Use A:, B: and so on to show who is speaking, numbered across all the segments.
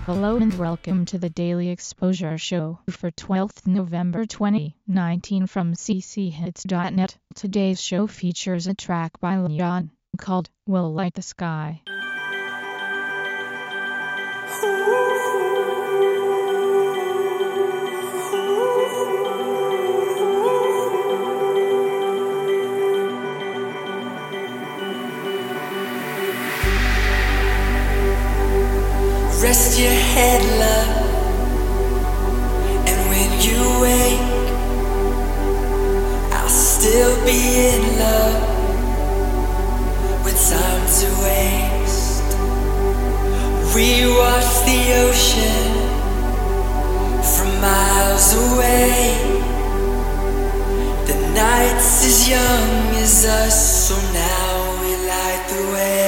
A: Hello and welcome to the Daily Exposure Show for 12th November 2019 from cchits.net. Today's show features a track by Leon called We'll Light the Sky.
B: Rest your head, love, and when you wake, I'll still be in love with time to waste. We watch the ocean from miles away. The night's as young as us, so now we light the way.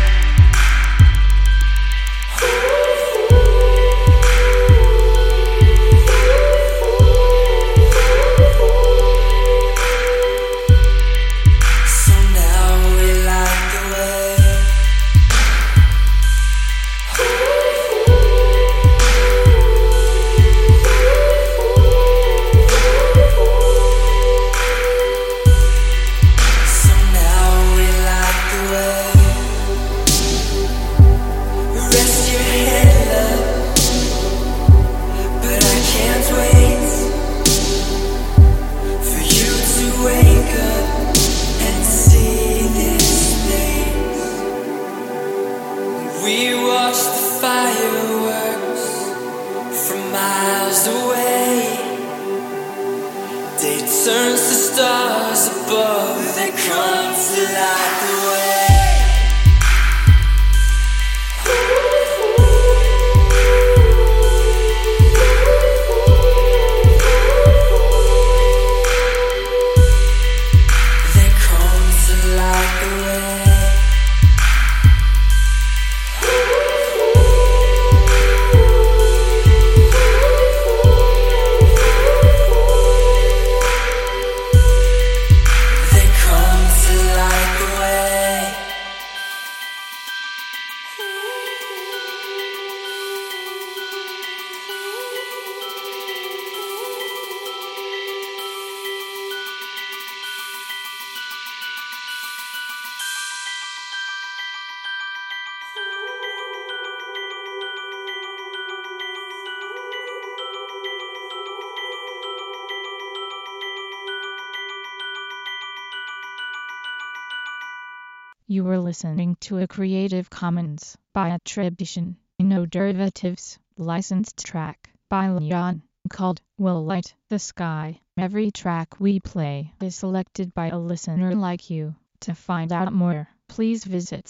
B: We watch the fireworks from miles away. Day turns to stars above, they come to light the way. They come to light the way.
A: You were listening to a Creative Commons by attribution, no derivatives, licensed track by Leon called We'll Light the Sky. Every track we play is selected by a listener like you. To find out more, please visit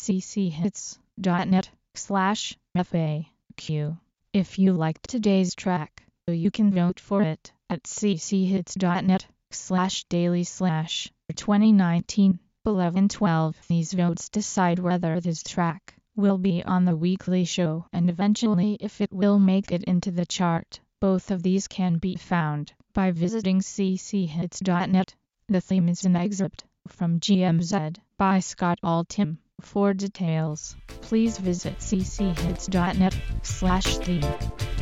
A: cchits.net/FAQ. If you liked today's track, you can vote for it at cchits.net/daily/2019. 11-12. These votes decide whether this track will be on the weekly show and eventually if it will make it into the chart. Both of these can be found by visiting cchits.net. The theme is an excerpt from GMZ by Scott Altham. For details, please visit cchits.net/theme.